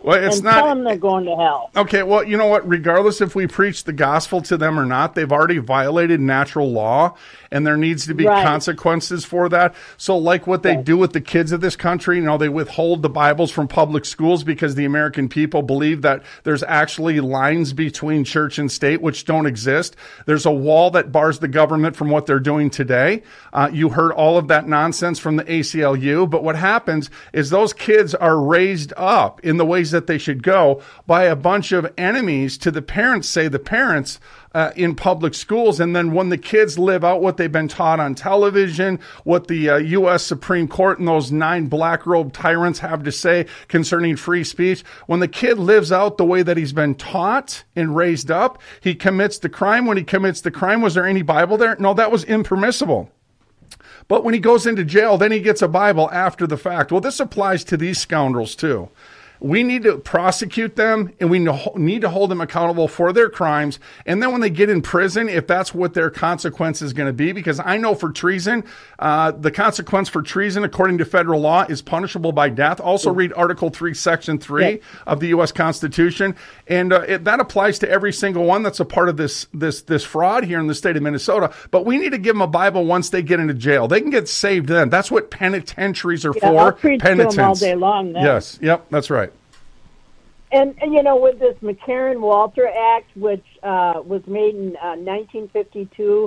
Well, it's and not. Tell them they're going to hell. Okay, well, you know what? Regardless if we preach the gospel to them or not, they've already violated natural law, and there needs to be consequences for that. So like what they do with the kids of this country, they withhold the Bibles from public schools because the American people believe that there's actually lines between church and state which don't exist. There's a wall that bars the government from what they're doing today. You heard all of that nonsense from the ACLU, but what happens is those kids are raised up in the ways that they should go by a bunch of enemies to the parents, say the parents, in public schools. And then when the kids live out what they've been taught on television, what the U.S. Supreme Court and those 9 black-robed tyrants have to say concerning free speech, when the kid lives out the way that he's been taught and raised up, he commits the crime. When he commits the crime, was there any Bible there? No, that was impermissible. But when he goes into jail, then he gets a Bible after the fact. Well, this applies to these scoundrels too. We need to prosecute them, and we need to hold them accountable for their crimes. And then when they get in prison, if that's what their consequence is going to be, because I know for treason, the consequence for treason, according to federal law, is punishable by death. Also read Article 3, Section 3 of the U.S. Constitution. And that applies to every single one that's a part of this fraud here in the state of Minnesota. But we need to give them a Bible once they get into jail. They can get saved then. That's what penitentiaries are for. I'll preach Penitence. to them all day long then. Yes. Yep. That's right. And with this McCarran-Walter Act, which was made in 1952,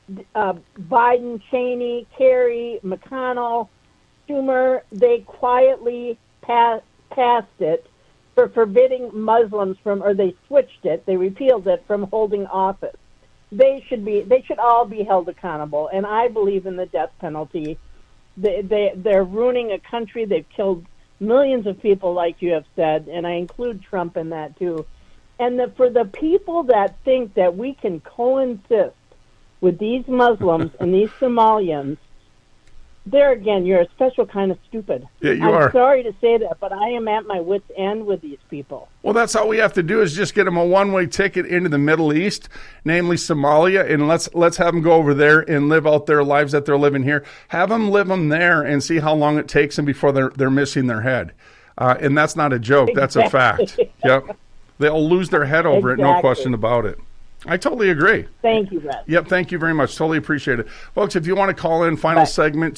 Biden, Cheney, Kerry, McConnell, Schumer, they quietly passed it for forbidding Muslims or they switched it, they repealed it from holding office. They should all be held accountable, and I believe in the death penalty. They're ruining a country. They've killed millions of people, like you have said, and I include Trump in that too. And for the people that think that we can coexist with these Muslims and these Somalians, there again, you're a special kind of stupid. Yeah, you are. I'm sorry to say that, but I am at my wit's end with these people. Well, that's all we have to do is just get them a one-way ticket into the Middle East, namely Somalia, and let's have them go over there and live out their lives that they're living here. Have them live them there and see how long it takes them before they're missing their head. And that's not a joke. That's a fact. Yep. They'll lose their head over it, no question about it. I totally agree. Thank you, Brett. Yep, thank you very much. Totally appreciate it. Folks, if you want to call in, final segment,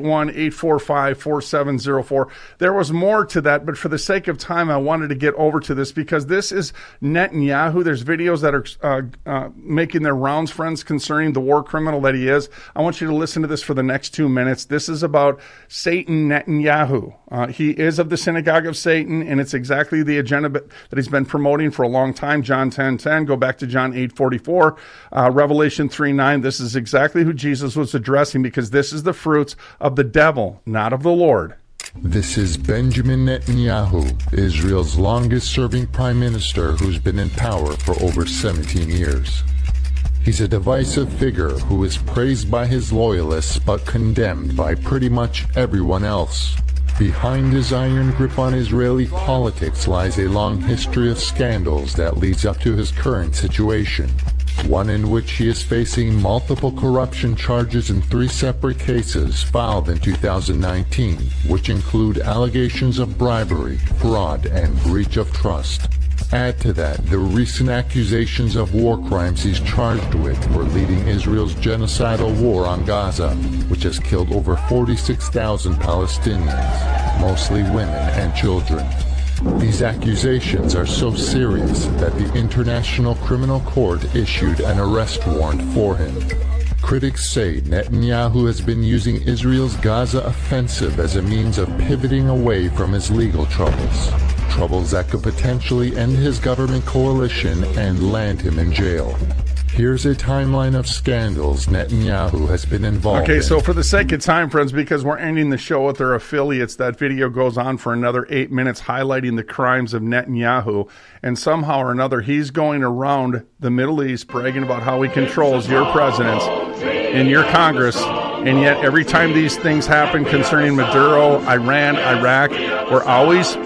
281-845-4704. There was more to that, but for the sake of time, I wanted to get over to this because this is Netanyahu. There's videos that are making their rounds, friends, concerning the war criminal that he is. I want you to listen to this for the next 2 minutes. This is about Satan Netanyahu. He is of the synagogue of Satan, and it's exactly the agenda that he's been promoting for a long time. John 10:10, go back to John 8:44, Revelation 3:9. This is exactly who Jesus was addressing because this is the fruits of the devil, not of the Lord. This is Benjamin Netanyahu, Israel's longest-serving prime minister who's been in power for over 17 years. He's a divisive figure who is praised by his loyalists but condemned by pretty much everyone else. Behind his iron grip on Israeli politics lies a long history of scandals that leads up to his current situation, one in which he is facing multiple corruption charges in 3 separate cases filed in 2019, which include allegations of bribery, fraud, and breach of trust. Add to that the recent accusations of war crimes he's charged with for leading Israel's genocidal war on Gaza, which has killed over 46,000 Palestinians, mostly women and children. These accusations are so serious that the International Criminal Court issued an arrest warrant for him. Critics say Netanyahu has been using Israel's Gaza offensive as a means of pivoting away from his legal troubles that could potentially end his government coalition and land him in jail. Here's a timeline of scandals Netanyahu has been involved in. Okay, so for the sake of time, friends, because we're ending the show with our affiliates, that video goes on for another 8 minutes highlighting the crimes of Netanyahu. And somehow or another, he's going around the Middle East bragging about how he controls your presidents and your Congress. And yet every time these things happen concerning Maduro, Iran, Iraq, we're always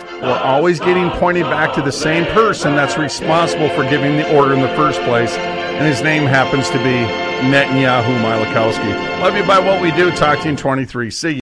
getting pointed back to the same person that's responsible for giving the order in the first place. And his name happens to be Netanyahu Milikowski. Love you by what we do. Talk to you in 23. See you.